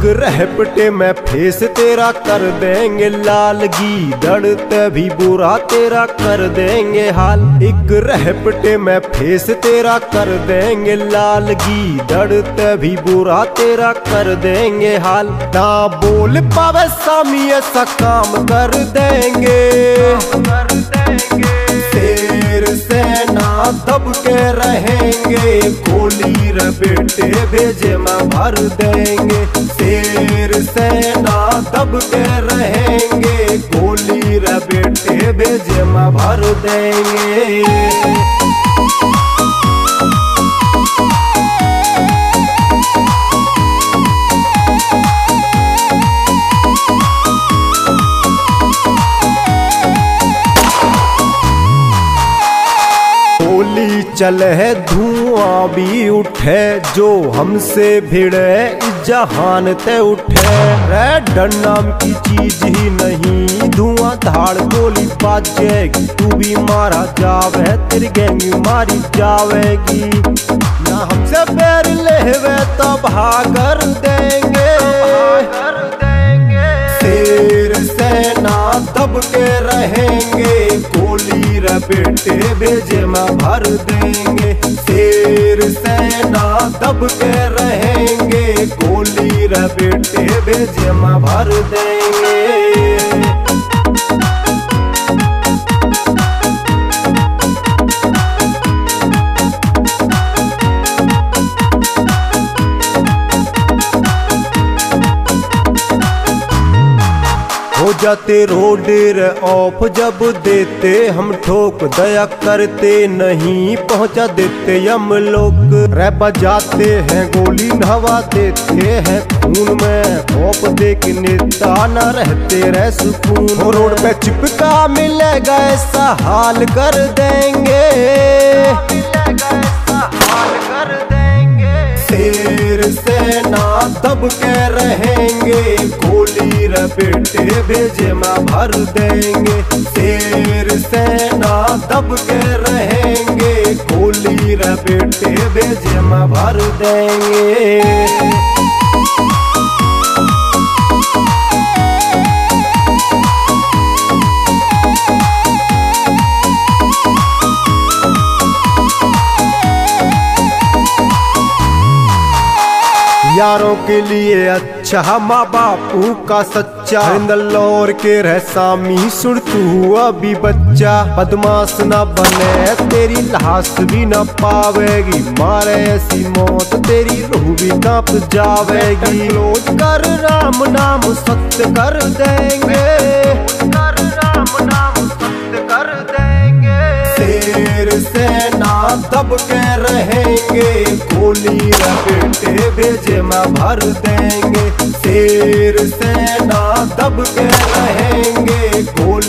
रहपटे में फेस तेरा कर देंगे लालगी, दर्द भी बुरा तेरा कर देंगे हाल। एक रहपटे में फेस तेरा कर देंगे लालगी, दर्द भी बुरा तेरा कर देंगे हाल। ना बोल पावे सामी ऐसा काम कर देंगे, शेर से ना दब के रहेंगे, गोली रे बेटे भेजे में भर देंगे। शेर से ना दब के रहेंगे, गोली रे बेटे भेजे में भर देंगे। गोली चले है धुआं भी उठे, जो हमसे भिड़े जहान ते उठे। रेड नाम की चीज ही नहीं, धुआं धाड़ गोली बाजेगी, तू भी मारा जावे, तेरी गैंग मारी जावेगी। ना हमसे पैर लेवे तो भागर देंगे, शेर से ना दब के रहेंगे, गोली रे बेटे भेजे में भर देंगे। शेर से ना दब के रहेंगे, गोली रे बेटे भेजे में भर देंगे। हो जाते रोड रे ऑफ जब देते हम ठोक, दया करते नहीं पहुंचा देते हम लोग। रे बजाते हैं गोली नवा देते हैं खून में, खौफ देख नेता न रहते रह सुकून। रोड पे चिपका मिलेगा ऐसा हाल कर देंगे, शेर से ना दब के रहेंगे, गोली रे बेटे भेजे में भर देंगे। शेर से ना दब के रहेंगे, गोली रे बेटे भेजे में भर देंगे। यारों के लिए अच्छा, माँ बापू का सच्चा, इंदौर के रह सामी सुन तू अभी बच्चा। बदमाश न बने तेरी लाश भी न पावेगी, मारे ऐसी मौत तेरी रूह भी कांप जावेगी। क्लोज कर राम नाम सत्य कर देंगे, कर राम नाम सत्य कर देंगे। शेर से ना दब के रहेंगे, गोली रे बेटे भेजे में भर देंगे। शेर से ना दब के रहेंगे, गोली